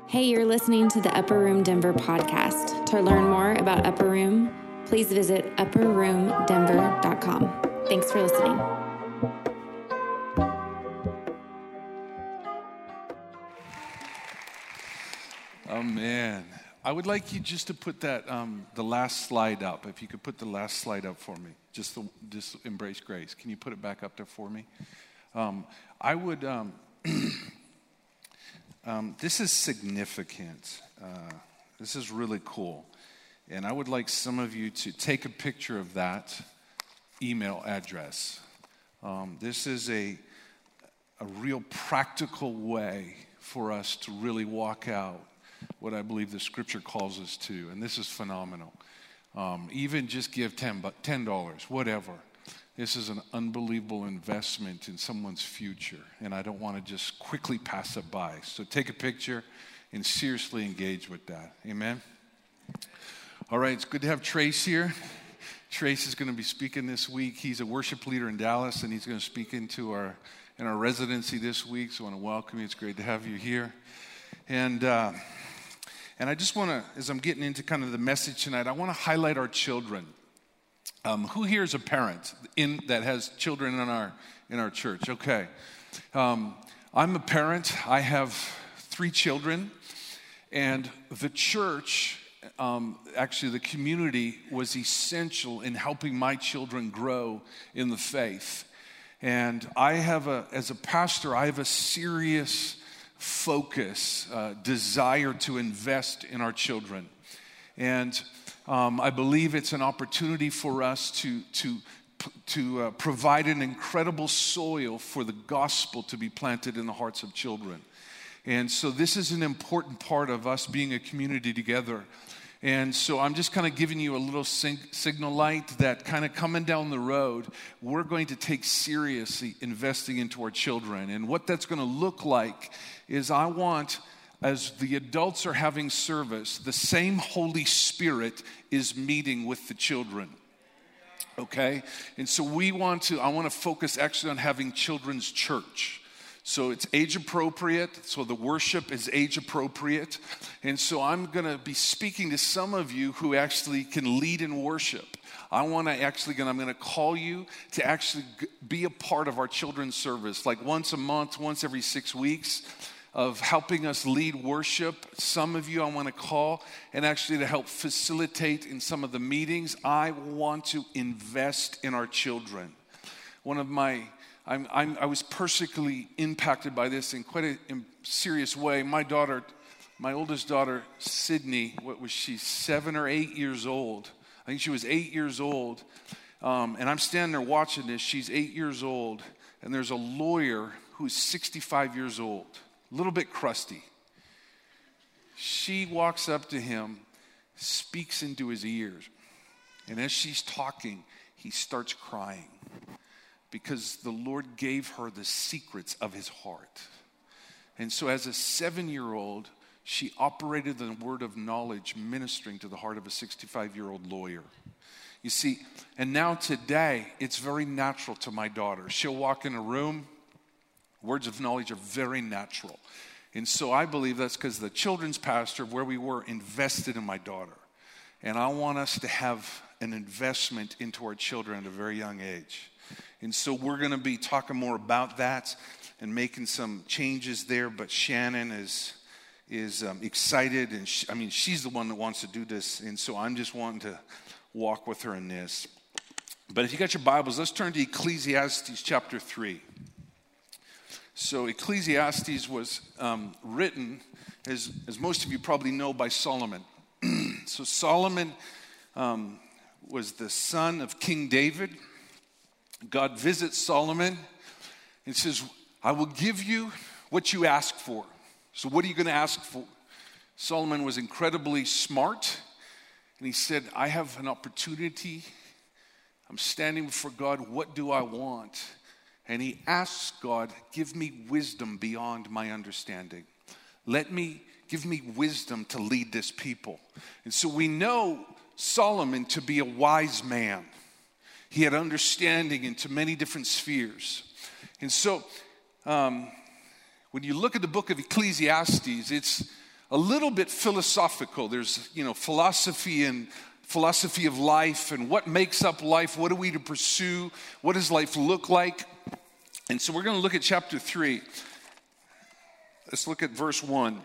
Hey, you're listening to the Upper Room Denver podcast. To learn more about Upper Room, please visit upperroomdenver.com. Thanks for listening. Oh, man. I would like you just to put that, the last slide up. If you could put the last slide up for me. Just Embrace Grace. Can you put it back up there for me? This is significant. This is really cool. And I would like some of you to take a picture of that email address. This is a real practical way for us to really walk out what I believe the scripture calls us to. And this is phenomenal. Even just give $10, whatever. This is an unbelievable investment in someone's future, and I don't want to just quickly pass it by. So take a picture and seriously engage with that. Amen? All right, it's good to have Trace here. Trace is going to be speaking this week. He's a worship leader in Dallas, and he's going to speak in our residency this week, so I want to welcome you. It's great to have you here. And I just want to, as I'm getting into kind of the message tonight, I want to highlight our children. Who here is a parent that has children in our church? Okay. I'm a parent. I have 3 children. And the church, actually the community, was essential in helping my children grow in the faith. And as a pastor, I have a serious focus, desire to invest in our children. And I believe it's an opportunity for us to provide an incredible soil for the gospel to be planted in the hearts of children. And so this is an important part of us being a community together. And so I'm just kind of giving you a little signal light that kind of coming down the road, we're going to take seriously investing into our children. And what that's going to look like is I want, as the adults are having service, the same Holy Spirit is meeting with the children. Okay? And so I want to focus actually on having children's church. So it's age appropriate, so the worship is age appropriate. And so I'm going to be speaking to some of you who actually can lead in worship. I'm going to call you to actually be a part of our children's service, like once a month, once every 6 weeks, of helping us lead worship. Some of you I want to call and actually to help facilitate in some of the meetings. I want to invest in our children. I was personally impacted by this in quite a serious way. My oldest daughter, Sydney, what was she, 7 or 8 years old? I think she was 8 years old. And I'm standing there watching this. She's 8 years old. And there's a lawyer who's 65 years old. A little bit crusty. She walks up to him, speaks into his ears. And as she's talking, he starts crying. Because the Lord gave her the secrets of his heart. And so as a 7-year-old, she operated the word of knowledge, ministering to the heart of a 65-year-old lawyer. You see, and now today, it's very natural to my daughter. She'll walk in a room, words of knowledge are very natural. And so I believe that's because the children's pastor, where we were, invested in my daughter. And I want us to have an investment into our children at a very young age. And so we're going to be talking more about that and making some changes there. But Shannon is excited, and she's the one that wants to do this. And so I'm just wanting to walk with her in this. But if you got your Bibles, let's turn to Ecclesiastes chapter 3. So Ecclesiastes was written, as most of you probably know, by Solomon. So Solomon was the son of King David. God visits Solomon and says, I will give you what you ask for. So what are you going to ask for? Solomon was incredibly smart. And he said, I have an opportunity. I'm standing before God. What do I want? And he asks God, give me wisdom beyond my understanding. Give me wisdom to lead this people. And so we know Solomon to be a wise man. He had understanding into many different spheres. And so when you look at the book of Ecclesiastes, it's a little bit philosophical. There's, philosophy and philosophy of life and what makes up life. What are we to pursue? What does life look like? And so we're going to look at chapter 3. Let's look at verse 1.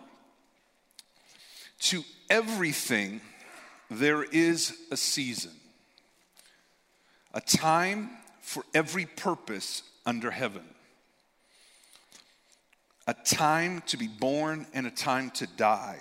To everything there is a season, a time for every purpose under heaven, a time to be born and a time to die,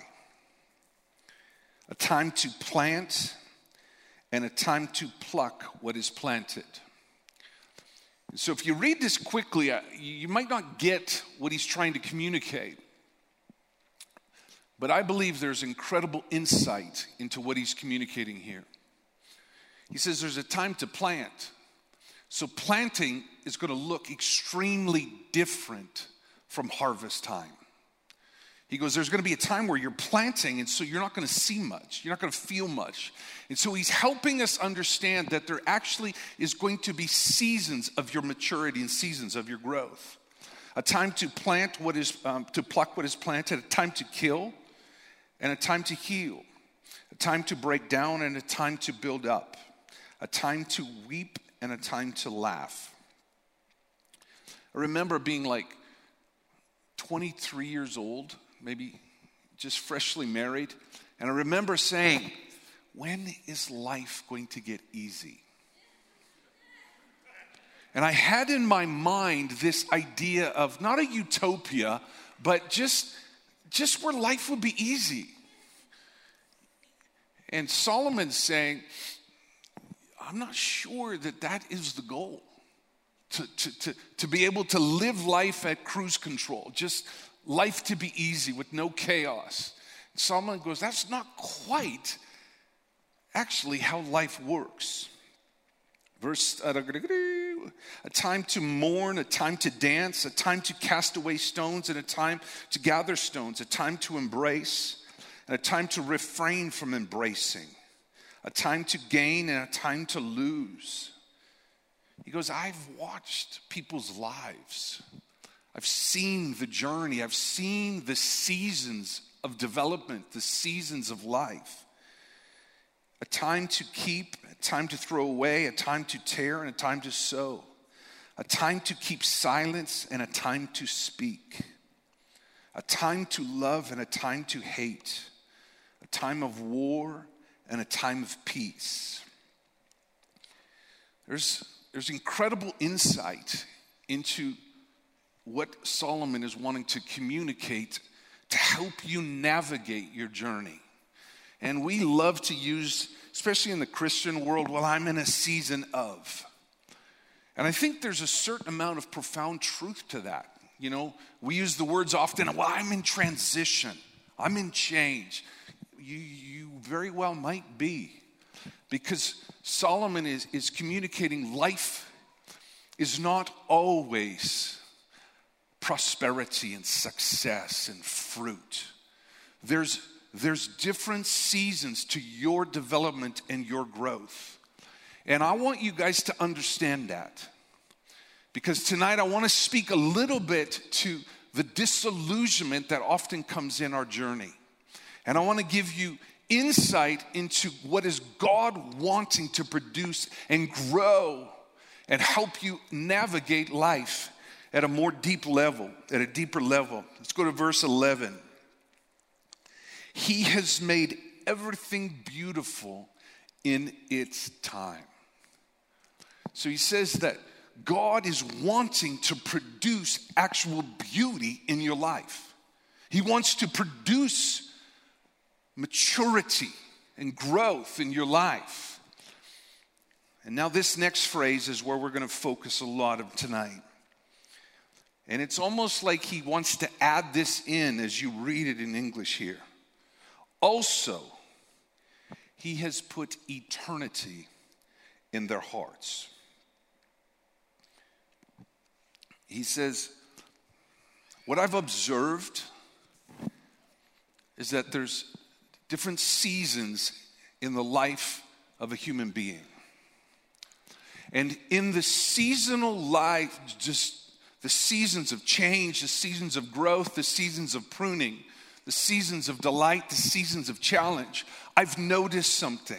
a time to plant and a time to pluck what is planted. So if you read this quickly, you might not get what he's trying to communicate. But I believe there's incredible insight into what he's communicating here. He says there's a time to plant. So planting is going to look extremely different from harvest time. He goes, there's going to be a time where you're planting, and so you're not going to see much. You're not going to feel much. And so he's helping us understand that there actually is going to be seasons of your maturity and seasons of your growth. A time to plant what is, to pluck what is planted, a time to kill, and a time to heal, a time to break down and a time to build up, a time to weep and a time to laugh. I remember being like 23 years old, maybe just freshly married, and I remember saying, when is life going to get easy? And I had in my mind this idea of not a utopia, but just where life would be easy. And Solomon's saying, I'm not sure that is the goal. To be able to live life at cruise control, just life to be easy with no chaos. And Solomon goes, that's not quite actually how life works. A time to mourn, a time to dance, a time to cast away stones, and a time to gather stones, a time to embrace, and a time to refrain from embracing, a time to gain and a time to lose. He goes, I've watched people's lives. I've seen the journey. I've seen the seasons of development, the seasons of life. A time to keep, a time to throw away, a time to tear, and a time to sow. A time to keep silence and a time to speak. A time to love and a time to hate. A time of war and a time of peace. There's incredible insight into what Solomon is wanting to communicate to help you navigate your journey. And we love to use, especially in the Christian world, well, I'm in a season of. And I think there's a certain amount of profound truth to that. You know, we use the words often, well, I'm in transition. I'm in change. You very well might be. Because Solomon is communicating life is not always prosperity and success and fruit. There's different seasons to your development and your growth. And I want you guys to understand that. Because tonight I want to speak a little bit to the disillusionment that often comes in our journey. And I want to give you insight into what is God wanting to produce and grow and help you navigate life at a more deep level, at a deeper level. Let's go to verse 11. He has made everything beautiful in its time. So he says that God is wanting to produce actual beauty in your life. He wants to produce maturity and growth in your life. And now this next phrase is where we're going to focus a lot of tonight. And it's almost like he wants to add this in as you read it in English here. Also, he has put eternity in their hearts. He says, what I've observed is that there's different seasons in the life of a human being. And in the seasonal life, just the seasons of change, the seasons of growth, the seasons of pruning, the seasons of delight, the seasons of challenge, I've noticed something.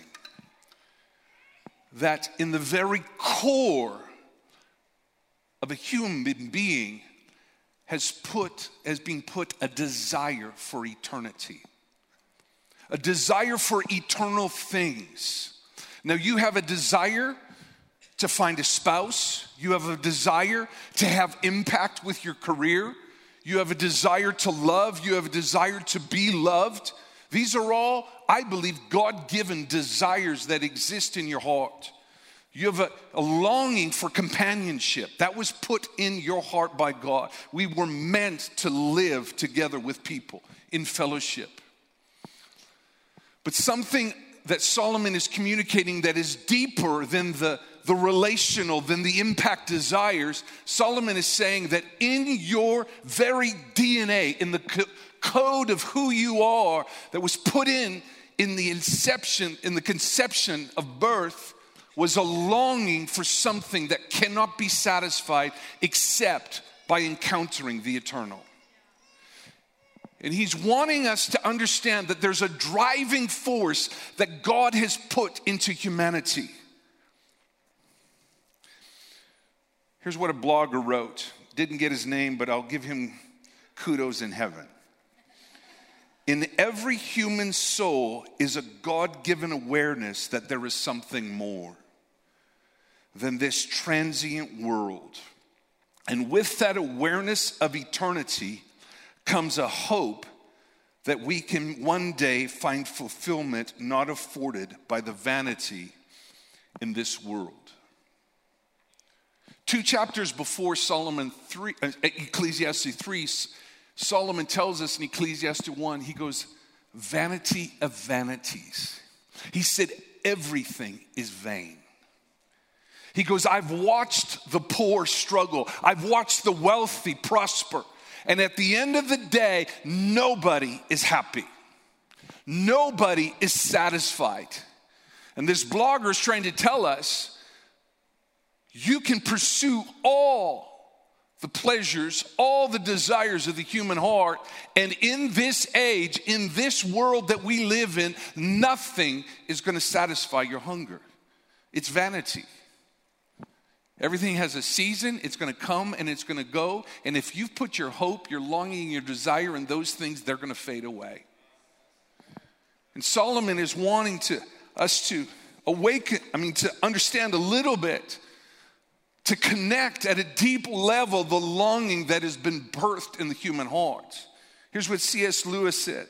That in the very core of a human being has been put a desire for eternity. A desire for eternal things. Now you have a desire to find a spouse. You have a desire to have impact with your career. You have a desire to love. You have a desire to be loved. These are all, I believe, God-given desires that exist in your heart. You have a longing for companionship. That was put in your heart by God. We were meant to live together with people in fellowship. But something that Solomon is communicating that is deeper than the relational, than the impact desires, Solomon is saying that in your very DNA, in the code of who you are, that was put in the inception, in the conception of birth, was a longing for something that cannot be satisfied except by encountering the eternal. And he's wanting us to understand that there's a driving force that God has put into humanity. Here's what a blogger wrote. Didn't get his name, but I'll give him kudos in heaven. In every human soul is a God-given awareness that there is something more than this transient world. And with that awareness of eternity comes a hope that we can one day find fulfillment not afforded by the vanity in this world. 2 chapters before Ecclesiastes 3, Solomon tells us in Ecclesiastes 1, he goes, vanity of vanities. He said, everything is vain. He goes, I've watched the poor struggle. I've watched the wealthy prosper. And at the end of the day, nobody is happy. Nobody is satisfied. And this blogger is trying to tell us, you can pursue all the pleasures, all the desires of the human heart. And in this age, in this world that we live in, nothing is going to satisfy your hunger. It's vanity. Everything has a season. It's going to come and it's going to go. And if you've put your hope, your longing, your desire in those things, they're going to fade away. And Solomon is wanting us to awaken, to understand a little bit, to connect at a deep level the longing that has been birthed in the human heart. Here's what C.S. Lewis said.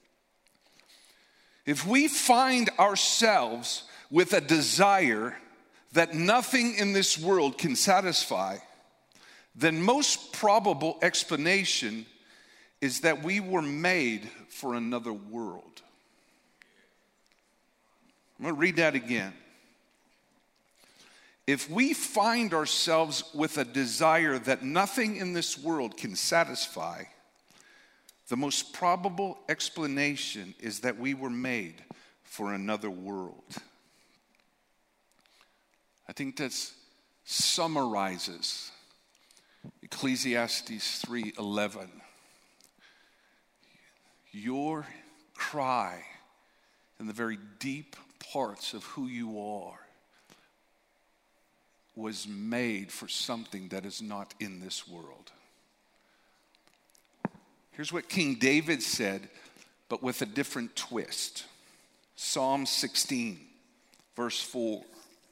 If we find ourselves with a desire that nothing in this world can satisfy, then most probable explanation is that we were made for another world. I'm going to read that again. If we find ourselves with a desire that nothing in this world can satisfy, the most probable explanation is that we were made for another world. I think that summarizes Ecclesiastes 3:11. Your cry in the very deep parts of who you are was made for something that is not in this world. Here's what King David said, but with a different twist. Psalm 16, verse 4.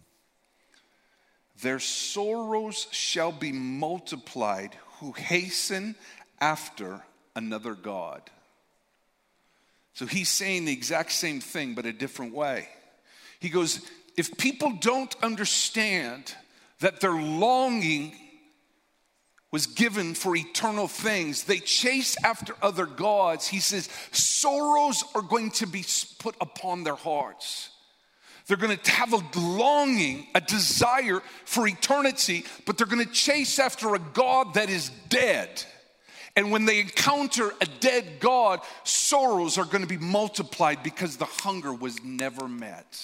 Their sorrows shall be multiplied who hasten after another God. So he's saying the exact same thing, but a different way. He goes, if people don't understand that their longing was given for eternal things, they chase after other gods. He says, sorrows are going to be put upon their hearts. They're going to have a longing, a desire for eternity, but they're going to chase after a God that is dead. And when they encounter a dead God, sorrows are going to be multiplied because the hunger was never met.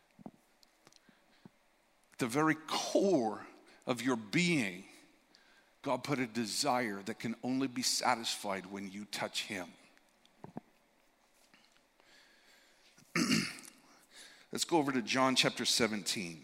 The very core of your being, God put a desire that can only be satisfied when you touch him. Let's go over to John chapter 17.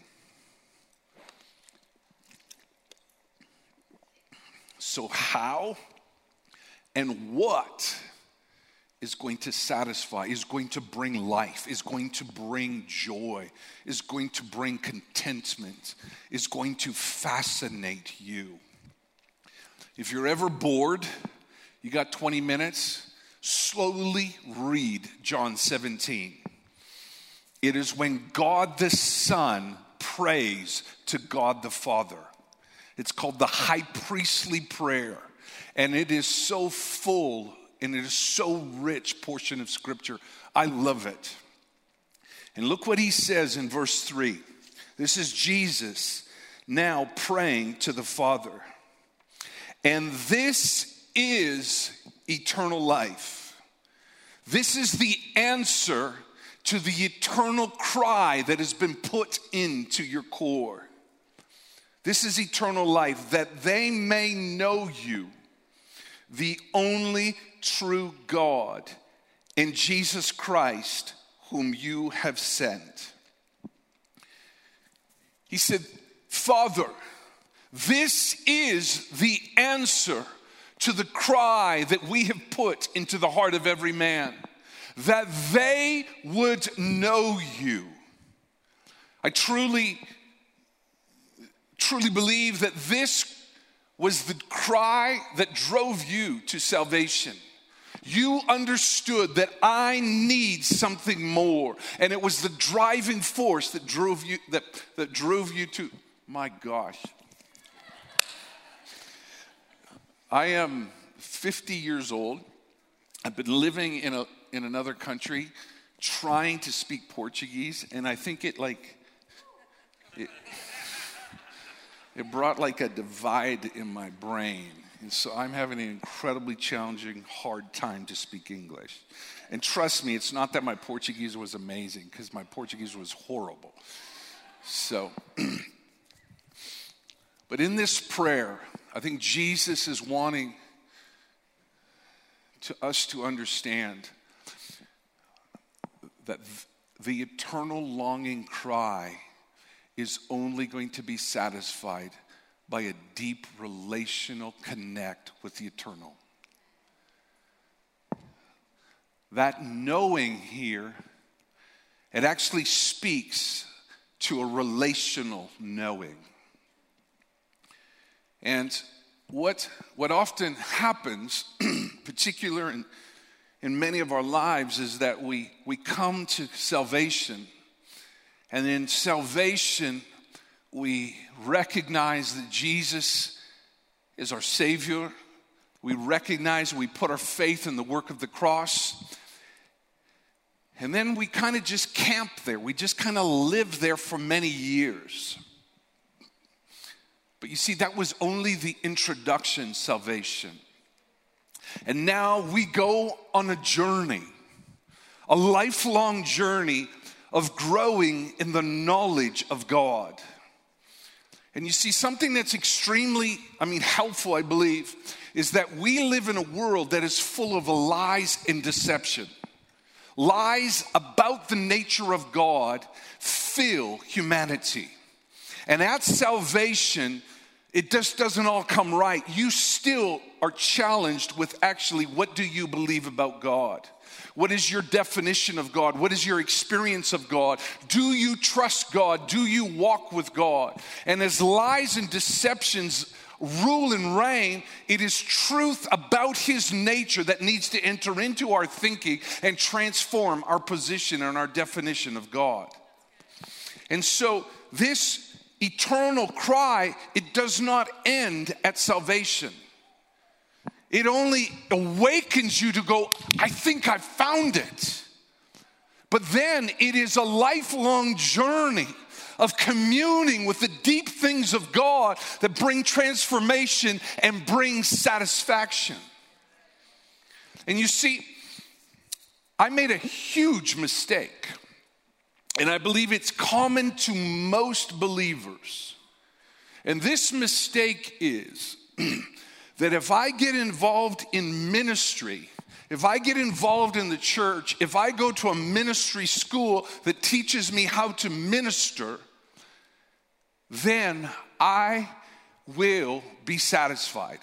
So how and what is going to satisfy, is going to bring life, is going to bring joy, is going to bring contentment, is going to fascinate you? If you're ever bored, you got 20 minutes, slowly read John 17. It is when God the Son prays to God the Father. It's called the high priestly prayer. And it is so full and it is so rich portion of scripture. I love it. And look what he says in verse 3. This is Jesus now praying to the Father. And this is eternal life. This is the answer to the eternal cry that has been put into your core. This is eternal life, that they may know you, the only true God, and Jesus Christ, whom you have sent. He said, Father, this is the answer to the cry that we have put into the heart of every man, that they would know you. I truly believe that this was the cry that drove you to salvation. You understood that I need something more, and it was the driving force that drove you to, my gosh. I am 50 years old. I've been living in another country trying to speak Portuguese, and I think it brought like a divide in my brain. And so I'm having an incredibly challenging, hard time to speak English. And trust me, it's not that my Portuguese was amazing, because my Portuguese was horrible. So, but in this prayer, I think Jesus is wanting us to understand that the eternal longing cry is only going to be satisfied by a deep relational connect with the eternal. That knowing here, it actually speaks to a relational knowing. And what often happens, particular in many of our lives, is that we come to salvation, and in salvation we recognize that Jesus is our Savior. We recognize, we put our faith in the work of the cross, and then we kind of just camp there. We just kind of live there for many years. But you see, that was only the introduction salvation. And now we go on a journey, a lifelong journey of growing in the knowledge of God. And you see, something that's extremely, helpful, I believe, is that we live in a world that is full of lies and deception. Lies about the nature of God fill humanity. And at salvation, it just doesn't all come right. You still are challenged with actually, what do you believe about God? What is your definition of God? What is your experience of God? Do you trust God? Do you walk with God? And as lies and deceptions rule and reign, it is truth about His nature that needs to enter into our thinking and transform our position and our definition of God. And so this eternal cry, it does not end at salvation. It only awakens you to go, I think I found it. But then it is a lifelong journey of communing with the deep things of God that bring transformation and bring satisfaction. And you see, I made a huge mistake, and I believe it's common to most believers. And this mistake is that if I get involved in ministry, if I get involved in the church, if I go to a ministry school that teaches me how to minister, then I will be satisfied.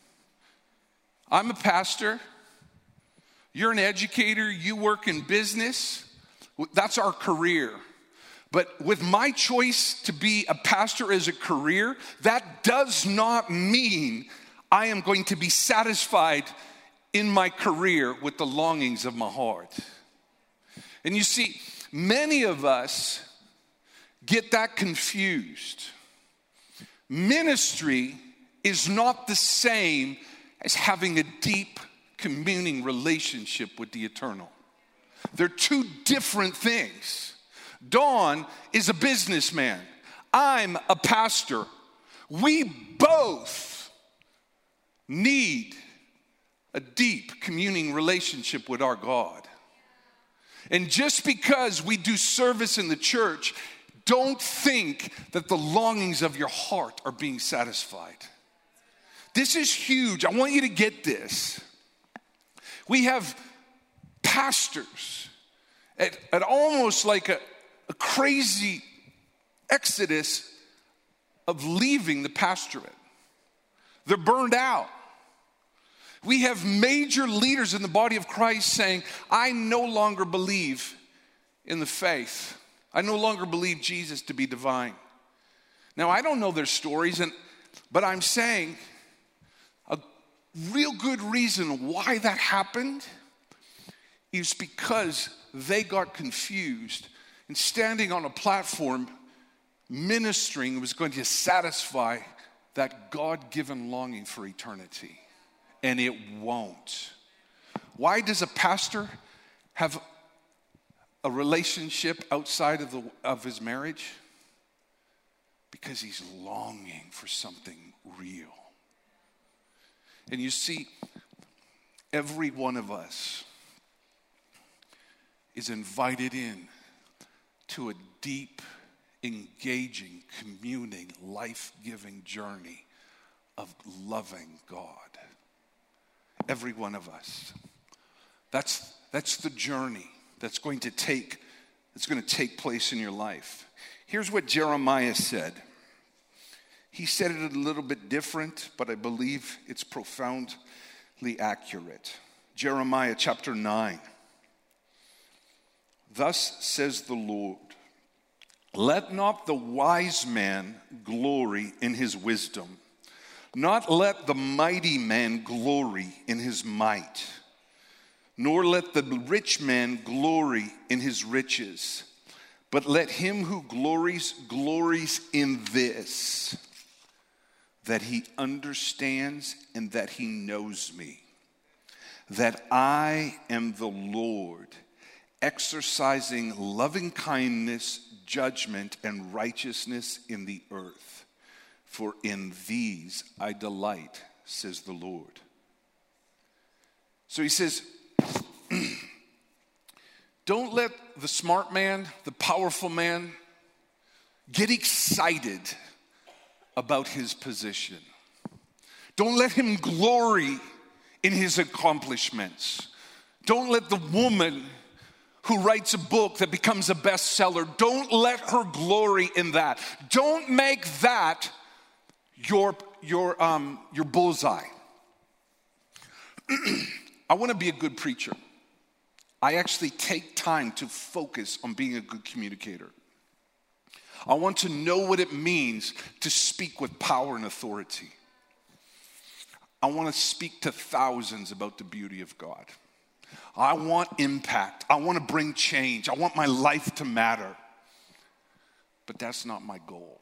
I'm a pastor. You're an educator. You work in business. That's our career. But with my choice to be a pastor as a career, that does not mean I am going to be satisfied in my career with the longings of my heart. And you see, many of us get that confused. Ministry is not the same as having a deep communing relationship with the eternal. They're two different things. Don is a businessman. I'm a pastor. We both need a deep communing relationship with our God. And just because we do service in the church, don't think that the longings of your heart are being satisfied. This is huge. I want you to get this. We have pastors at almost like a crazy exodus of leaving the pastorate. They're burned out. We have major leaders in the body of Christ saying, I no longer believe in the faith. I no longer believe Jesus to be divine. Now, I don't know their stories, but I'm saying a real good reason why that happened is because they got confused, and standing on a platform ministering was going to satisfy that God-given longing for eternity. And it won't. Why does a pastor have a relationship outside of his marriage? Because he's longing for something real. And you see, every one of us is invited in to a deep, engaging, communing, life-giving journey of loving God. Every one of us. That's the journey that's going to take place in your life. Here's what Jeremiah said. He said it a little bit different, but I believe it's profoundly accurate. Jeremiah chapter 9. Thus says the Lord, let not the wise man glory in his wisdom, not let the mighty man glory in his might, nor let the rich man glory in his riches, but let him who glories in this, that he understands and that he knows me, that I am the Lord, exercising loving kindness, judgment, and righteousness in the earth. For in these I delight, says the Lord. So he says, don't let the smart man, the powerful man, get excited about his position. Don't let him glory in his accomplishments. Don't let the woman who writes a book that becomes a bestseller, don't let her glory in that. Don't make that your bullseye. I want to be a good preacher. I actually take time to focus on being a good communicator. I want to know what it means to speak with power and authority. I want to speak to thousands about the beauty of God. I want impact. I want to bring change. I want my life to matter. But that's not my goal.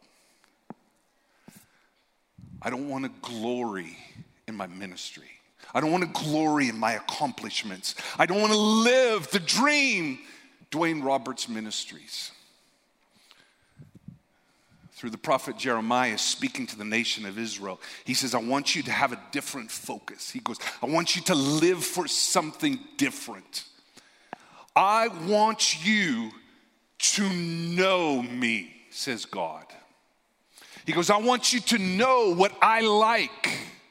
I don't want to glory in my ministry. I don't want to glory in my accomplishments. I don't want to live the dream, Dwayne Roberts Ministries. Through the prophet Jeremiah speaking to the nation of Israel, he says, I want you to have a different focus. He goes, I want you to live for something different. I want you to know me, says God. He goes, I want you to know what I like.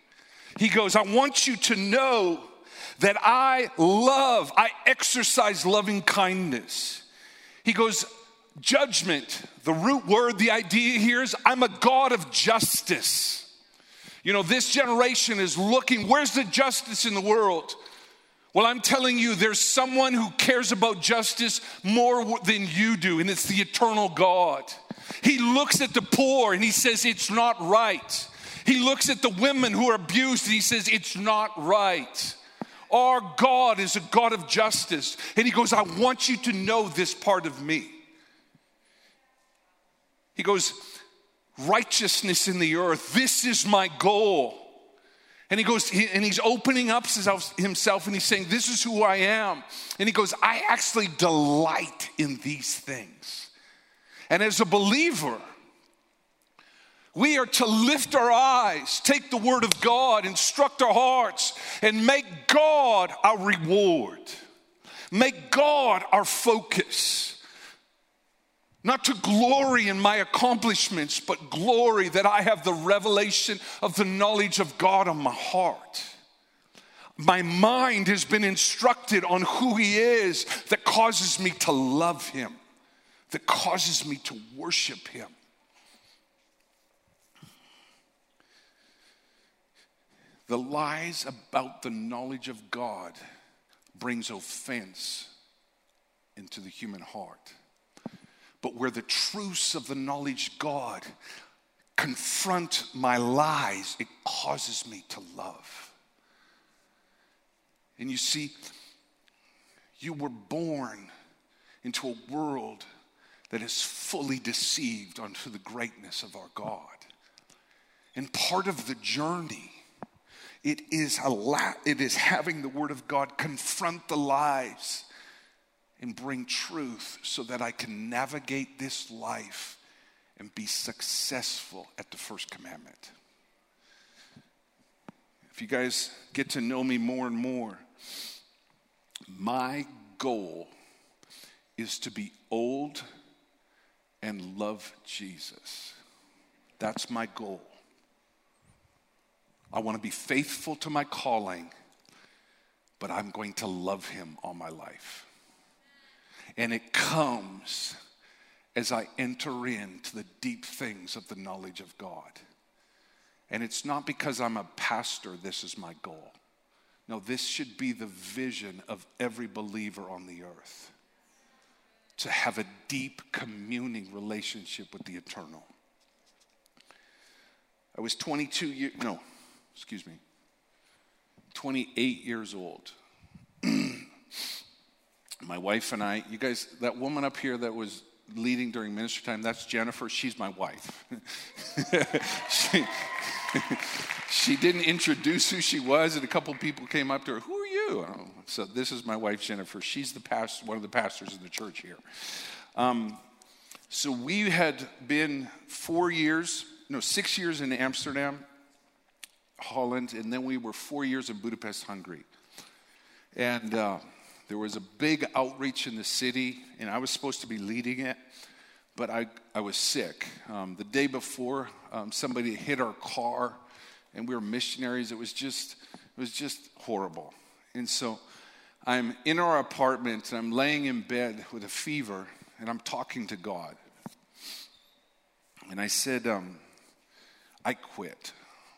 He goes, I want you to know that I exercise loving kindness. He goes, judgment, the root word, the idea here is I'm a God of justice. You know, this generation is looking, where's the justice in the world? Well, I'm telling you, there's someone who cares about justice more than you do, and it's the eternal God. He looks at the poor and he says, it's not right. He looks at the women who are abused and he says, it's not right. Our God is a God of justice. And he goes, I want you to know this part of me. He goes, righteousness in the earth, this is my goal. And he goes, and he's opening up himself and he's saying, this is who I am. And he goes, I actually delight in these things. And as a believer, we are to lift our eyes, take the word of God, instruct our hearts, and make God our reward. Make God our focus. Not to glory in my accomplishments, but glory that I have the revelation of the knowledge of God on my heart. My mind has been instructed on who he is that causes me to love him, that causes me to worship him. The lies about the knowledge of God brings offense into the human heart. But where the truths of the knowledge of God confront my lies, it causes me to love. And you see, you were born into a world that is fully deceived onto the greatness of our God. And part of the journey, it is having the word of God confront the lies and bring truth so that I can navigate this life and be successful at the first commandment. If you guys get to know me more and more, my goal is to be old and love Jesus. That's my goal. I want to be faithful to my calling, but I'm going to love him all my life. And it comes as I enter into the deep things of the knowledge of God. And it's not because I'm a pastor, this is my goal. No, this should be the vision of every believer on the earth. To have a deep communing relationship with the eternal. I was 28 years old. My wife and I, you guys, that woman up here that was leading during ministry time, that's Jennifer. She's my wife. She didn't introduce who she was, and a couple people came up to her. Who are you? So this is my wife, Jennifer. She's the one of the pastors in the church here. So we had been 6 years in Amsterdam, Holland, and then we were 4 years in Budapest, Hungary. And there was a big outreach in the city, and I was supposed to be leading it, but I was sick. The day before, somebody hit our car, and we were missionaries. It was just horrible. And so I'm in our apartment, and I'm laying in bed with a fever, and I'm talking to God. And I said, I quit.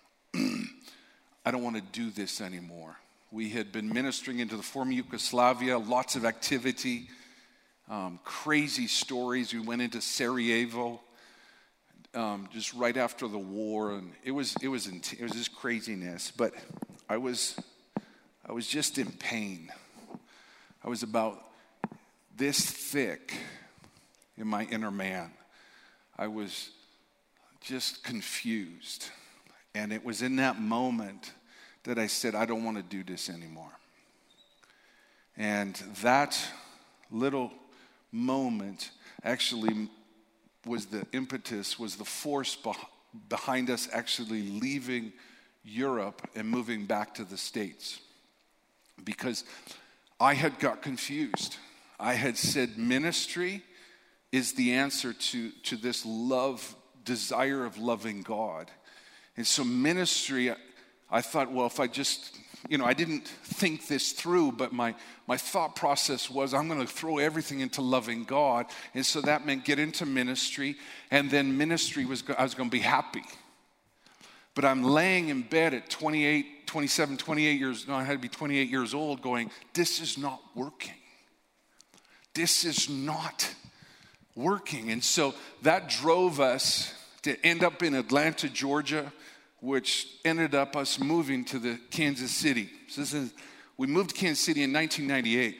I don't want to do this anymore. We had been ministering into the former Yugoslavia, lots of activity, crazy stories. We went into Sarajevo just right after the war, and it was just craziness. But I was just in pain. I was about this thick in my inner man. I was just confused, and it was in that moment that I said, I don't want to do this anymore. And that little moment actually was the impetus, was the force behind us actually leaving Europe and moving back to the States. Because I had got confused. I had said ministry is the answer to this desire of loving God. And so ministry, I thought, well, if I just, I didn't think this through, but my thought process was I'm going to throw everything into loving God. And so that meant get into ministry, and then ministry I was going to be happy. But I'm laying in bed at 28 years, I had to be 28 years old going, this is not working. This is not working. And so that drove us to end up in Atlanta, Georgia, which ended up us moving to the Kansas City. So we moved to Kansas City in 1998.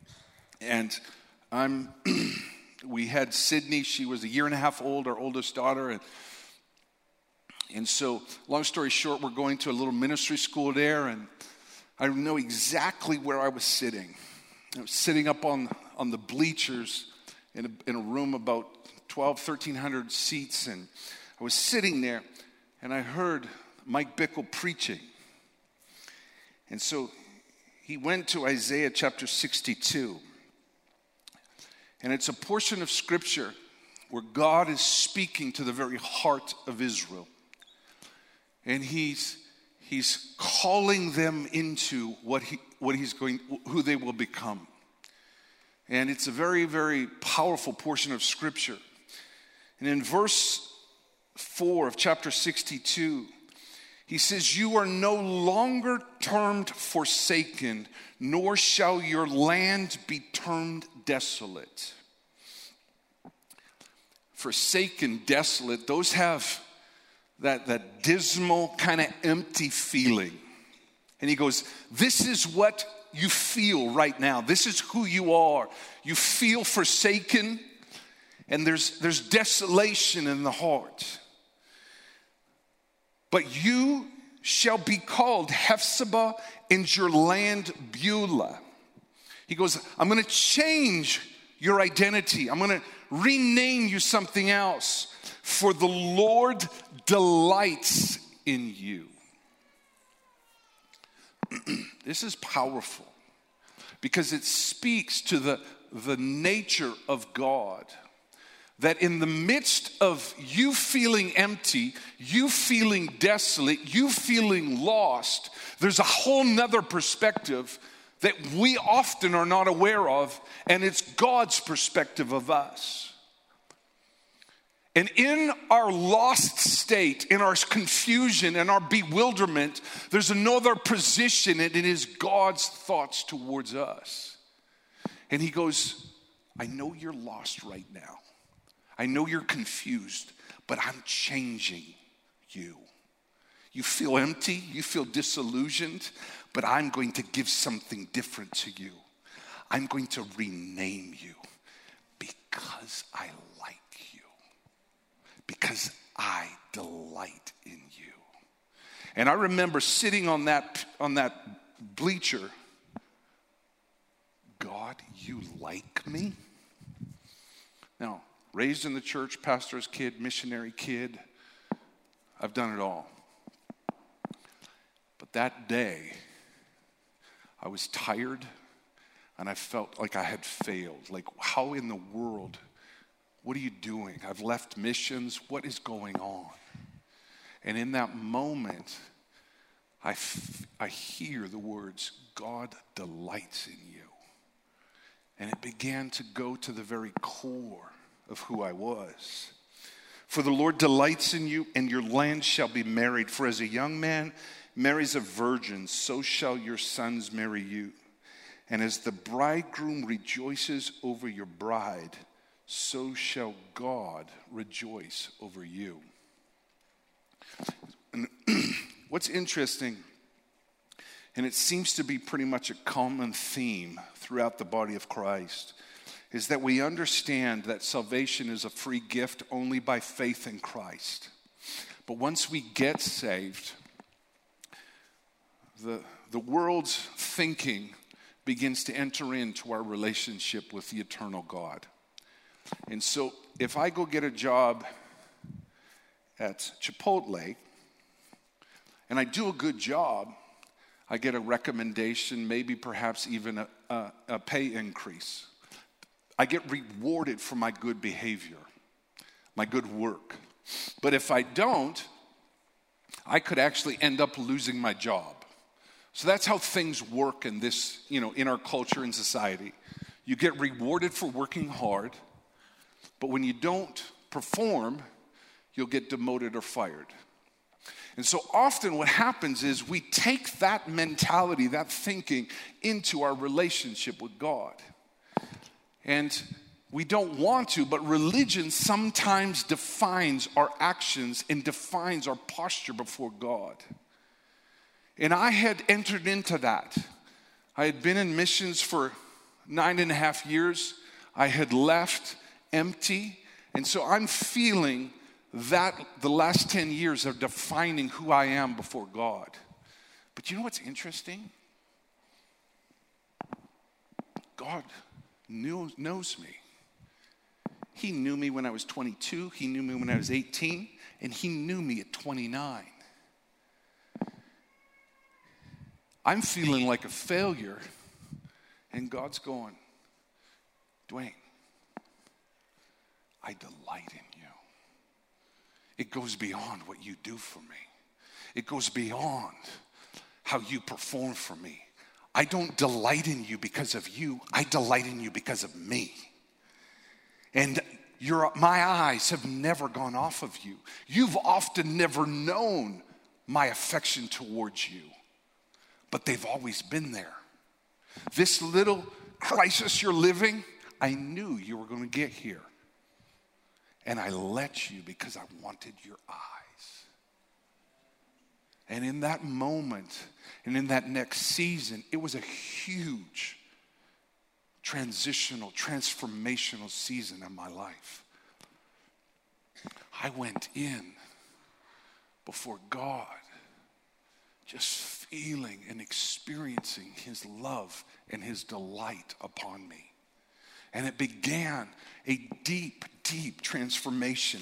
And we had Sydney. She was a year and a half old, our oldest daughter. And so, long story short, we're going to a little ministry school there. And I know exactly where I was sitting. I was sitting up on the bleachers in a room about 1,300 seats. And I was sitting there. And I heard Mike Bickle preaching. And so he went to Isaiah chapter 62. And it's a portion of scripture where God is speaking to the very heart of Israel. And he's calling them into who they will become. And it's a very, very powerful portion of scripture. And in verse 4 of chapter 62, he says, you are no longer termed forsaken, nor shall your land be termed desolate. Forsaken, desolate, those have that dismal kind of empty feeling. And he goes, this is what you feel right now. This is who you are. You feel forsaken, and there's desolation in the heart. But you shall be called Hephzibah, and your land Beulah. He goes, I'm going to change your identity. I'm going to rename you something else. For the Lord delights in you. This is powerful because it speaks to the nature of God. That in the midst of you feeling empty, you feeling desolate, you feeling lost, there's a whole nother perspective that we often are not aware of, and it's God's perspective of us. And in our lost state, in our confusion and our bewilderment, there's another position, and it is God's thoughts towards us. And he goes, I know you're lost right now. I know you're confused, but I'm changing you. You feel empty, you feel disillusioned, but I'm going to give something different to you. I'm going to rename you because I like you. Because I delight in you. And I remember sitting on that bleacher. God, you like me? Now, raised in the church, pastor's kid, missionary kid, I've done it all. But that day, I was tired and I felt like I had failed. Like, how in the world, what are you doing? I've left missions. What is going on? And in that moment, I hear the words, God delights in you. And it began to go to the very core of who I was. For the Lord delights in you, and your land shall be married. For as a young man marries a virgin, so shall your sons marry you. And as the bridegroom rejoices over your bride, so shall God rejoice over you. And what's interesting, and it seems to be pretty much a common theme throughout the body of Christ, is that we understand that salvation is a free gift only by faith in Christ. But once we get saved, the world's thinking begins to enter into our relationship with the eternal God. And so if I go get a job at Chipotle and I do a good job, I get a recommendation, maybe perhaps even a pay increase. I get rewarded for my good behavior, my good work. But if I don't, I could actually end up losing my job. So that's how things work in this, in our culture and society. You get rewarded for working hard, but when you don't perform, you'll get demoted or fired. And so often what happens is we take that mentality, that thinking, into our relationship with God. And we don't want to, but religion sometimes defines our actions and defines our posture before God. And I had entered into that. I had been in missions for 9.5 years. I had left empty. And so I'm feeling that the last 10 years are defining who I am before God. But you know what's interesting? God knows me. He knew me when I was 22. He knew me when I was 18. And he knew me at 29. I'm feeling like a failure. And God's going, Dwayne, I delight in you. It goes beyond what you do for me. It goes beyond how you perform for me. I don't delight in you because of you. I delight in you because of me. And my eyes have never gone off of you. You've often never known my affection towards you, but they've always been there. This little crisis you're living, I knew you were going to get here. And I let you because I wanted your eyes. And in that moment, and in that next season, it was a huge transformational season in my life. I went in before God, just feeling and experiencing his love and his delight upon me. And it began a deep, deep transformation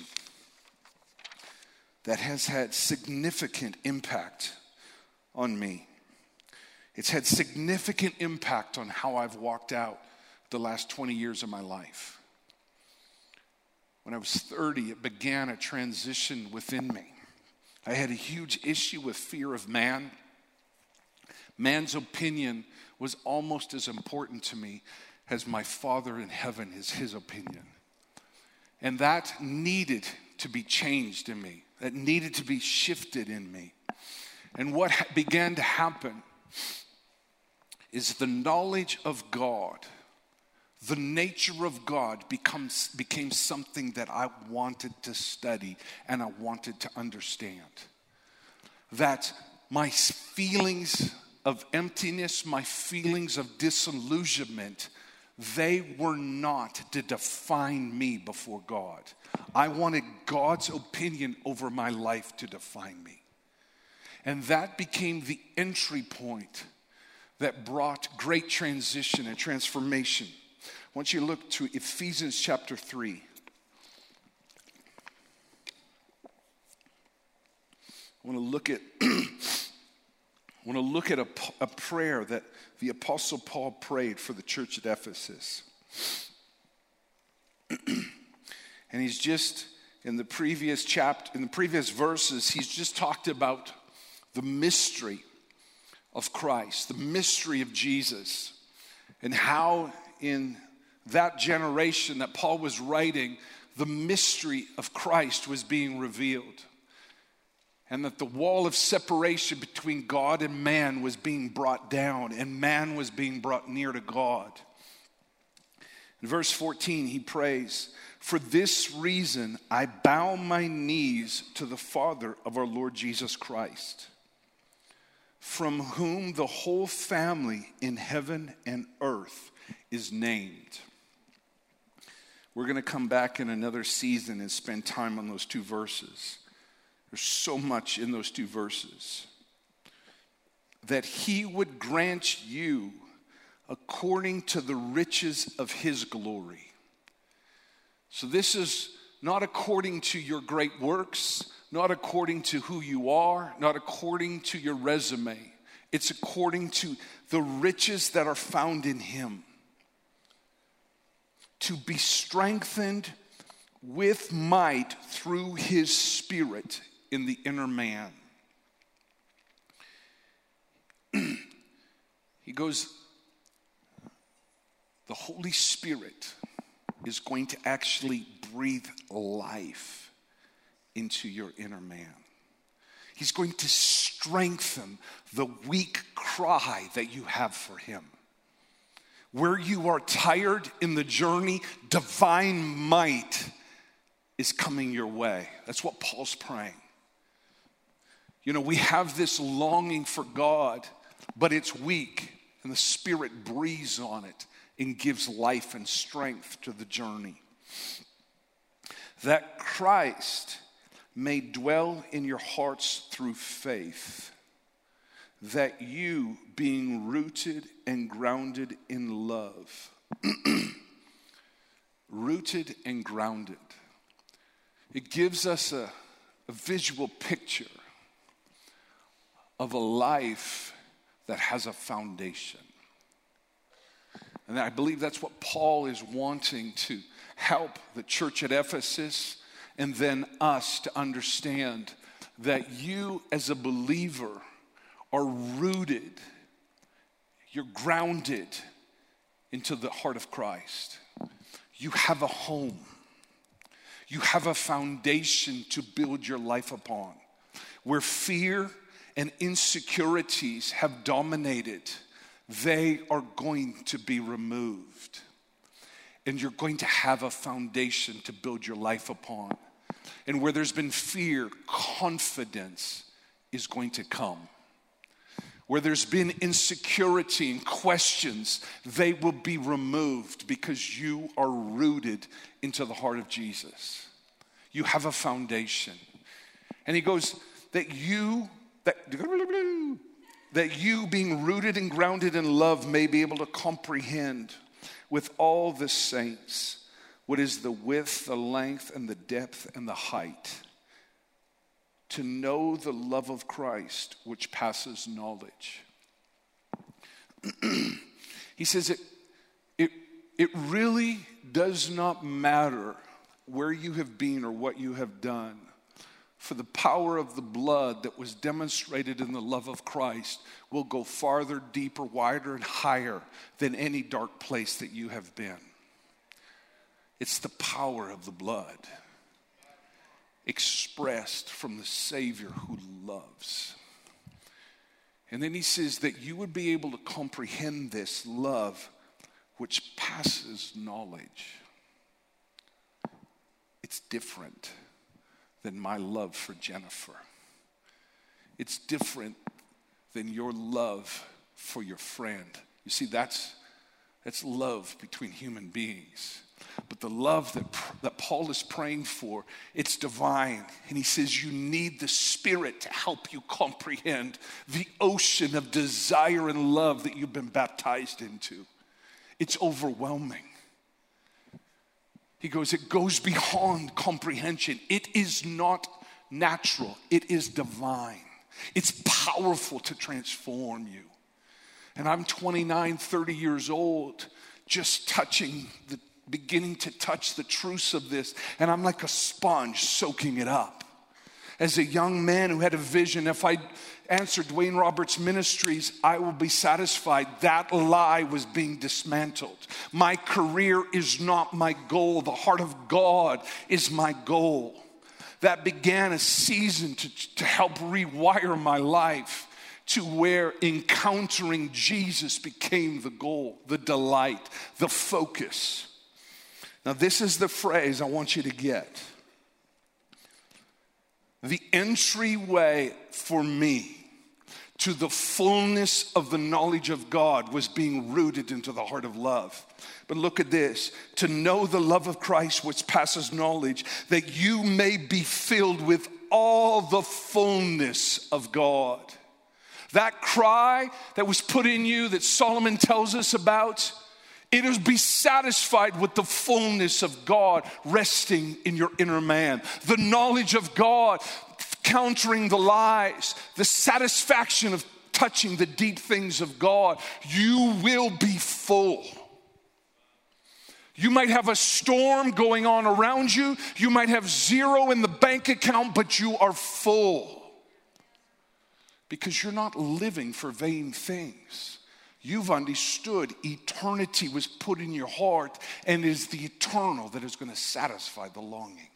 that has had significant impact on me. It's had significant impact on how I've walked out the last 20 years of my life. When I was 30, it began a transition within me. I had a huge issue with fear of man. Man's opinion was almost as important to me as my Father in heaven is his opinion. And that needed to be changed in me. That needed to be shifted in me. And what began to happen is the knowledge of God, the nature of God became something that I wanted to study and I wanted to understand. That my feelings of emptiness, my feelings of disillusionment, they were not to define me before God. I wanted God's opinion over my life to define me. And that became the entry point that brought great transition and transformation. I want you to look to Ephesians chapter 3. I want to look at a prayer that the Apostle Paul prayed for the church at Ephesus. And he's just, in the previous verses, he's just talked about the mystery of Christ, the mystery of Jesus, and how in that generation that Paul was writing, the mystery of Christ was being revealed. And that the wall of separation between God and man was being brought down, and man was being brought near to God. In verse 14, he prays, "For this reason I bow my knees to the Father of our Lord Jesus Christ, from whom the whole family in heaven and earth is named." We're going to come back in another season and spend time on those two verses. There's so much in those two verses. That he would grant you according to the riches of his glory. So this is not according to your great works, not according to who you are, not according to your resume. It's according to the riches that are found in him. To be strengthened with might through his Spirit in the inner man. He goes, the Holy Spirit is going to actually breathe life into your inner man. He's going to strengthen the weak cry that you have for him. Where you are tired in the journey, divine might is coming your way. That's what Paul's praying. You know, we have this longing for God, but it's weak, and the Spirit breathes on it and gives life and strength to the journey. That Christ may dwell in your hearts through faith, that you, being rooted and grounded in love, rooted and grounded. It gives us a visual picture of a life that has a foundation. And I believe that's what Paul is wanting to help the church at Ephesus and then us to understand, that you as a believer are rooted, you're grounded into the heart of Christ. You have a home. You have a foundation to build your life upon. Where fear and insecurities have dominated, they are going to be removed. And you're going to have a foundation to build your life upon. And where there's been fear, confidence is going to come. Where there's been insecurity and questions, they will be removed because you are rooted into the heart of Jesus. You have a foundation. And he goes, that you being rooted and grounded in love may be able to comprehend with all the saints what is the width, the length, and the depth, and the height, to know the love of Christ which passes knowledge. He says it really does not matter where you have been or what you have done, for the power of the blood that was demonstrated in the love of Christ will go farther, deeper, wider, and higher than any dark place that you have been. It's the power of the blood expressed from the Savior who loves. And then he says that you would be able to comprehend this love which passes knowledge. It's different than my love for Jennifer. It's different than your love for your friend. You see, that's love between human beings. But the love that Paul is praying for, it's divine. And he says you need the Spirit to help you comprehend the ocean of desire and love that you've been baptized into. It's overwhelming. He goes, it goes beyond comprehension. It is not natural. It is divine. It's powerful to transform you. And I'm 29, 30 years old, just beginning to touch the truths of this. And I'm like a sponge soaking it up. As a young man who had a vision, if I answered Dwayne Roberts Ministries, I will be satisfied. That lie was being dismantled. My career is not my goal. The heart of God is my goal. That began a season to help rewire my life to where encountering Jesus became the goal, the delight, the focus. Now, this is the phrase I want you to get. The entryway for me to the fullness of the knowledge of God was being rooted into the heart of love. But look at this. To know the love of Christ which passes knowledge, that you may be filled with all the fullness of God. That cry that was put in you that Solomon tells us about, it is be satisfied with the fullness of God resting in your inner man. The knowledge of God countering the lies, the satisfaction of touching the deep things of God. You will be full. You might have a storm going on around you. You might have zero in the bank account, but you are full. Because you're not living for vain things. You've understood eternity was put in your heart, and it is the eternal that is going to satisfy the longing.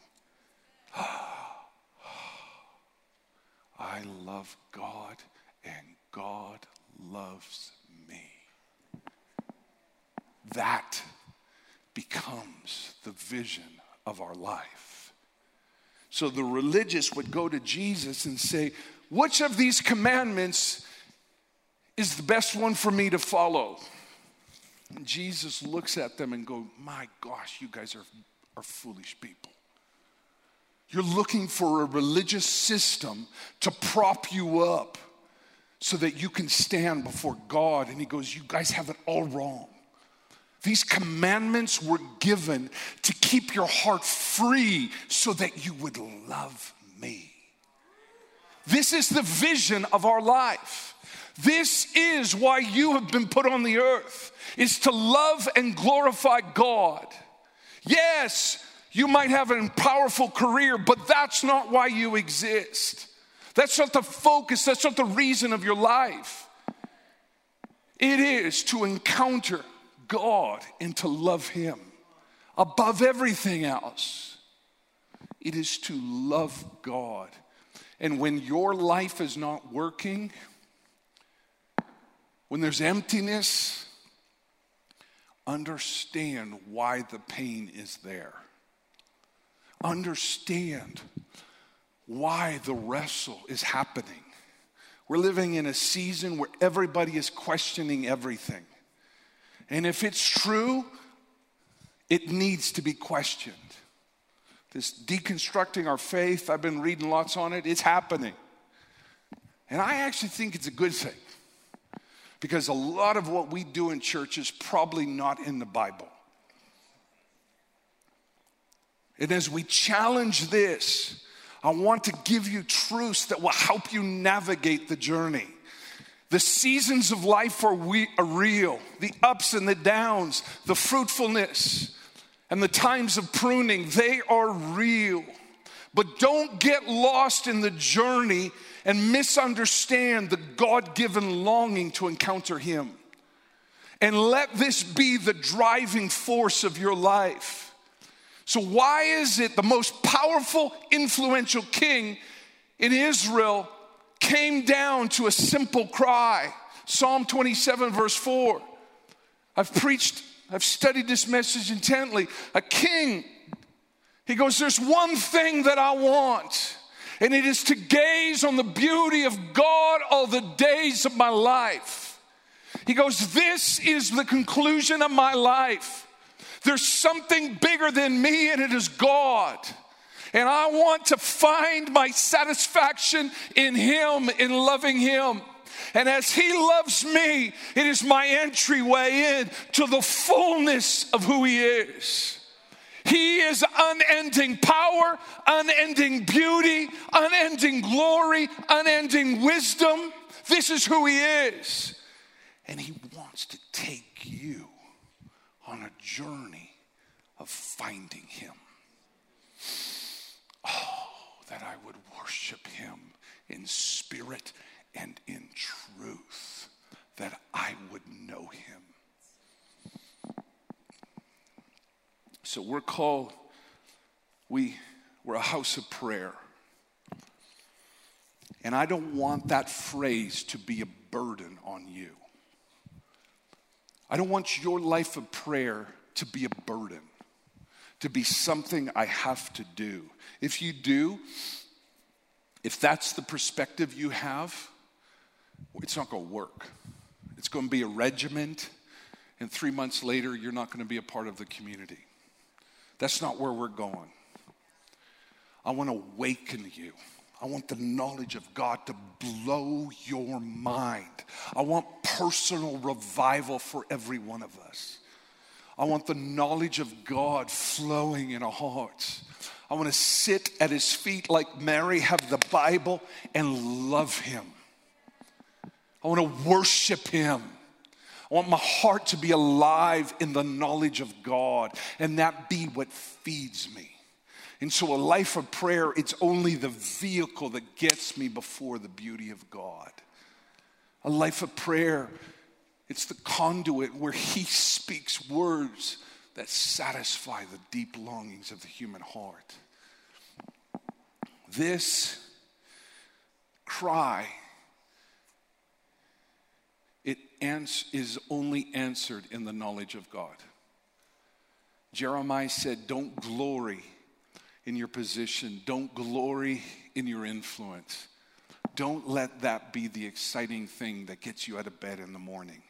I love God, and God loves me. That becomes the vision of our life. So the religious would go to Jesus and say, which of these commandments is the best one for me to follow? And Jesus looks at them and goes, my gosh, you guys are foolish people. You're looking for a religious system to prop you up so that you can stand before God. And he goes, you guys have it all wrong. These commandments were given to keep your heart free so that you would love me. This is the vision of our life. This is why you have been put on the earth, is to love and glorify God. Yes, you might have a powerful career, but that's not why you exist. That's not the focus. That's not the reason of your life. It is to encounter God and to love him above everything else. It is to love God. And when your life is not working, when there's emptiness, understand why the pain is there. Understand why the wrestle is happening. We're living in a season where everybody is questioning everything. And if it's true, it needs to be questioned. This deconstructing our faith, I've been reading lots on it. It's happening. And I actually think it's a good thing. Because a lot of what we do in church is probably not in the Bible. And as we challenge this, I want to give you truths that will help you navigate the journey. The seasons of life are real. The ups and the downs, the fruitfulness, and the times of pruning, they are real. But don't get lost in the journey and misunderstand the God-given longing to encounter him. And let this be the driving force of your life. So why is it the most powerful, influential king in Israel came down to a simple cry? Psalm 27 verse 4. I've studied this message intently. A king, he goes, there's one thing that I want, and it is to gaze on the beauty of God all the days of my life. He goes, this is the conclusion of my life. There's something bigger than me, and it is God. And I want to find my satisfaction in him, in loving him. And as he loves me, it is my entryway in to the fullness of who he is. He is unending power, unending beauty, unending glory, unending wisdom. This is who he is. And he wants to take you on a journey of finding him. Oh, that I would worship him in spirit and in truth, that I would know him. So we're a house of prayer. And I don't want that phrase to be a burden on you. I don't want your life of prayer to be a burden, to be something I have to do. If you do, if that's the perspective you have, it's not going to work. It's going to be a regiment, and 3 months later, you're not going to be a part of the community. That's not where we're going. I want to awaken you. I want the knowledge of God to blow your mind. I want personal revival for every one of us. I want the knowledge of God flowing in our hearts. I want to sit at his feet like Mary, have the Bible, and love him. I want to worship him. I want my heart to be alive in the knowledge of God, and that be what feeds me. And so a life of prayer, it's only the vehicle that gets me before the beauty of God. A life of prayer It's the conduit where he speaks words that satisfy the deep longings of the human heart. This cry, it is only answered in the knowledge of God. Jeremiah said, don't glory in your position. Don't glory in your influence. Don't let that be the exciting thing that gets you out of bed in the morning.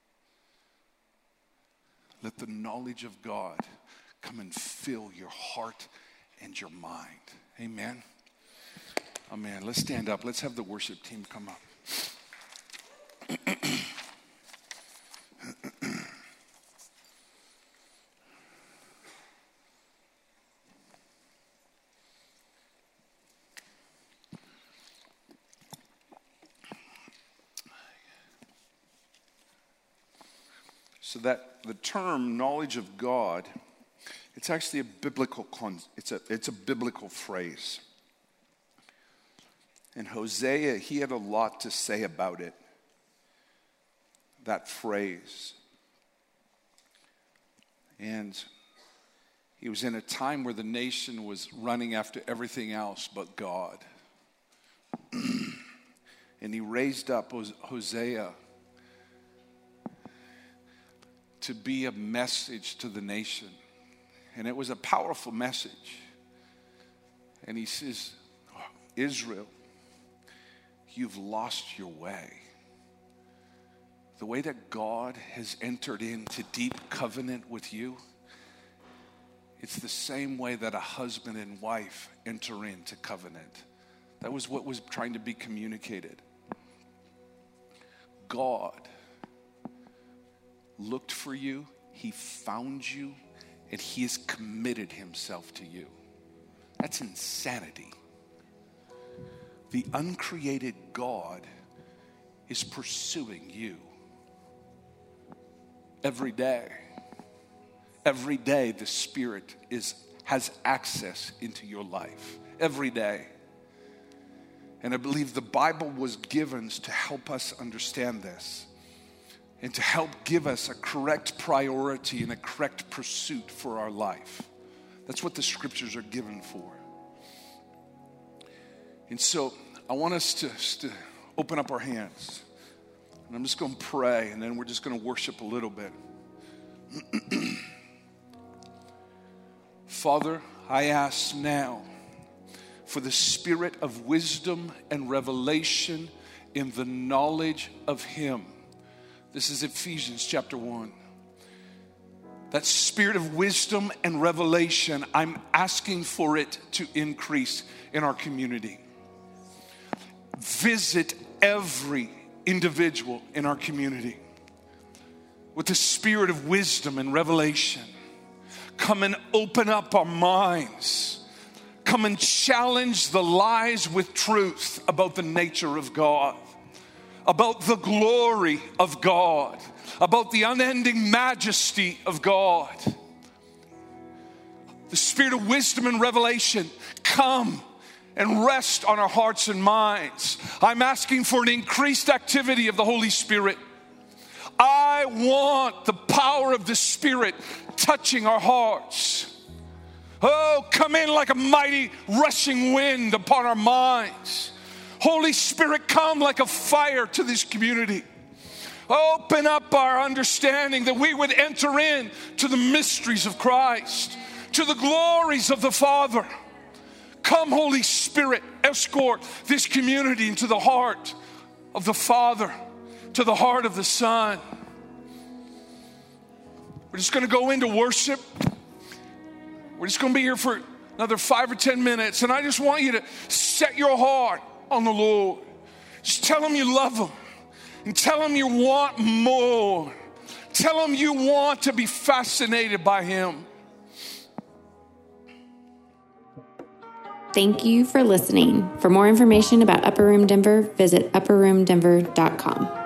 Let the knowledge of God come and fill your heart and your mind. Amen. Amen. Let's stand up. Let's have the worship team come up. So that the term knowledge of God, it's actually a biblical it's a biblical phrase. And Hosea, he had a lot to say about it, that phrase. And he was in a time where the nation was running after everything else but God. And he raised up Hosea to be a message to the nation. And it was a powerful message. And he says, Israel, you've lost your way. The way that God has entered into deep covenant with you, it's the same way that a husband and wife enter into covenant. That was what was trying to be communicated. God looked for you, he found you, and he has committed himself to you. That's insanity. The uncreated God is pursuing you every day. Every day the Spirit has access into your life. Every day. And I believe the Bible was given to help us understand this and to help give us a correct priority and a correct pursuit for our life. That's what the scriptures are given for. And so I want us to open up our hands. And I'm just going to pray, and then we're just going to worship a little bit. Father, I ask now for the spirit of wisdom and revelation in the knowledge of him. This is Ephesians chapter 1. That spirit of wisdom and revelation, I'm asking for it to increase in our community. Visit every individual in our community with the spirit of wisdom and revelation. Come and open up our minds. Come and challenge the lies with truth about the nature of God, about the glory of God, about the unending majesty of God. The spirit of wisdom and revelation, come and rest on our hearts and minds. I'm asking for an increased activity of the Holy Spirit. I want the power of the Spirit touching our hearts. Oh, come in like a mighty rushing wind upon our minds. Holy Spirit, come like a fire to this community. Open up our understanding that we would enter in to the mysteries of Christ, to the glories of the Father. Come, Holy Spirit, escort this community into the heart of the Father, to the heart of the Son. We're just going to go into worship. We're just going to be here for another 5 or 10 minutes. And I just want you to set your heart on the Lord. Just tell him you love him. And tell him you want more. Tell him you want to be fascinated by him. Thank you for listening. For more information about Upper Room Denver, visit upperroomdenver.com.